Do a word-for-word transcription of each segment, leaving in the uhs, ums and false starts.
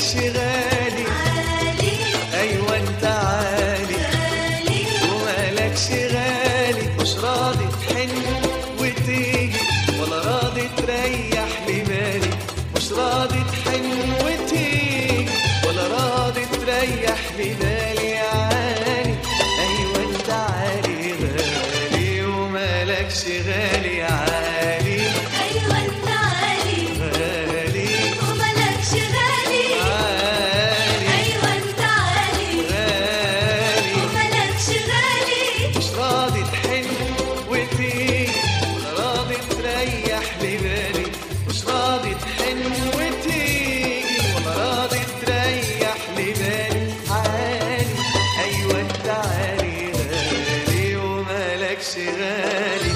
ومالكش غالي عالي أيوة أنت عالي غالي ومالكش غالي، مش راضي تحن وتيجي ولا راضي تريح لي بالي، مش راضي تحن وتيجي ولا راضي تريح لي بالي. عالي أيوة أنت عالي غالي ومالكش غالي عالي أيوة أنت عالي غالي ومالكش غالي عالي أيوة أنت عالي غالي ومالكش غالي مش راضي تحن وتيجي ولا راضي تريح لي بالي، مش راضي تحن وتيجي ولا راضي تريح لي بالي. عالي أيوة أنت عالي غالي ومالكش غالي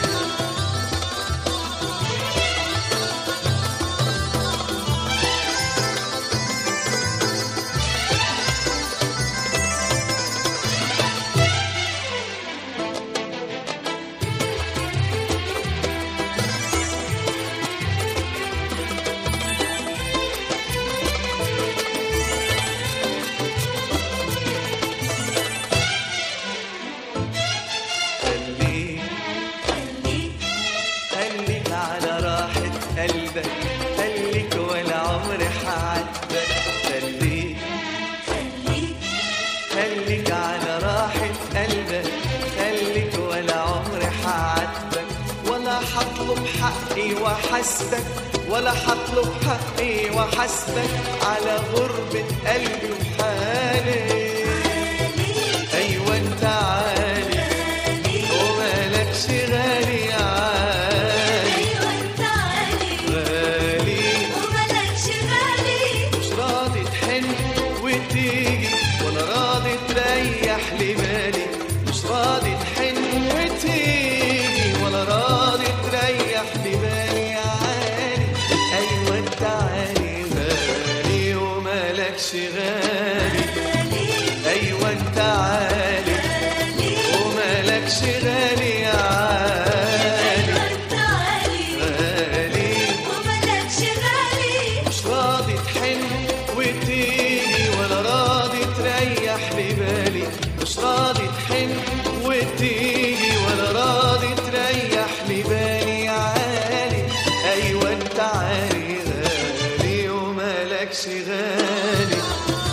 خليك خليك خليك على راحة قلبك، خليك ولا عمري حعاتبك. خليك خليك خليك على راحة قلبك، خليك ولا عمري حعاتبك، ولا حطلب حقي وحسبك، ولا حطلب حقي وحسبك على غربة قلبي وحالي. أيوة أنت عالي ومالكش غالي عالي أيوة أنت عالي غالي ومالكش غالي مش راضي تحن وتيجي ولا راضي تريح لي بالي، مش راضي تحن وتيجي ولا راضي تريح لي بالي. عالي أيوة أنت عالي غالي ومالكش غالي أيوة أنت عالي ومالكش غالي عالي أيوة أنت عالي غالي ومالكش غالي مش راضي تحن وتيجي ولا راضي تريح لي بالي، مش راضي تحن وتيجي ولا راضي تريح لي بالي. عالي أيوة أنت عالي غالي ومالكش غالي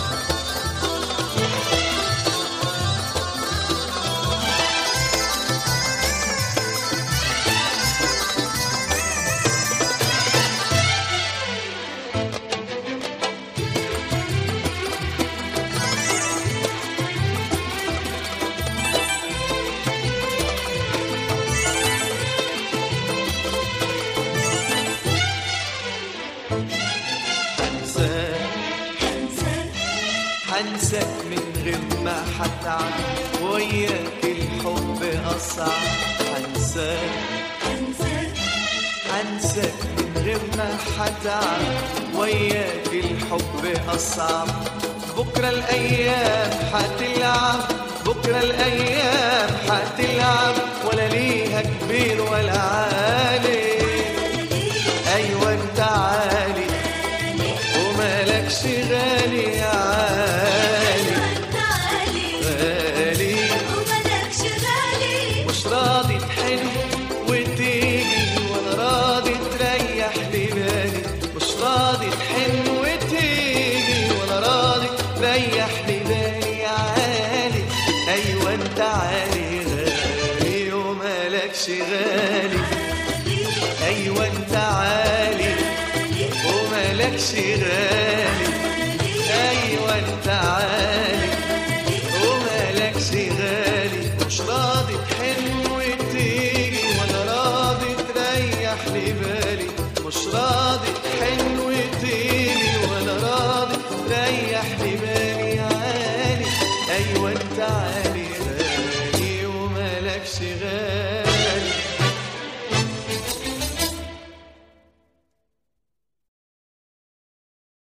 هنساك هنساك هنساك من غير ما حتعب، وياك الحب أصعب. هنساك هنساك هنساك من غير ما حتعب، وياك الحب أصعب. بكرة الأيام حتلعب، بكرة الأيام حتلعب، ولا ليها كبير ولا عالي. أيوة أنت عالي ومالكش غالي عالي أنت عالي غالي ومالكش غالي مش راضي تحن وتيجي ولا راضي تريح لي بالي، مش راضي تحن وتيجي ولا راضي تريح لي بالي. عالي أيوة أنت عالي غالي ومالكش غالي أيوة أنت عالي ومالكش غالي أيوة أنت عالي ومالكش غالي مش راضي تحن وتيجي ولا راضي تريح لي بالي، مش راضي تحن وتيجي ولا راضي تريح لي بالي. عالي أيوة أنت عالي غالي ومالكش غالي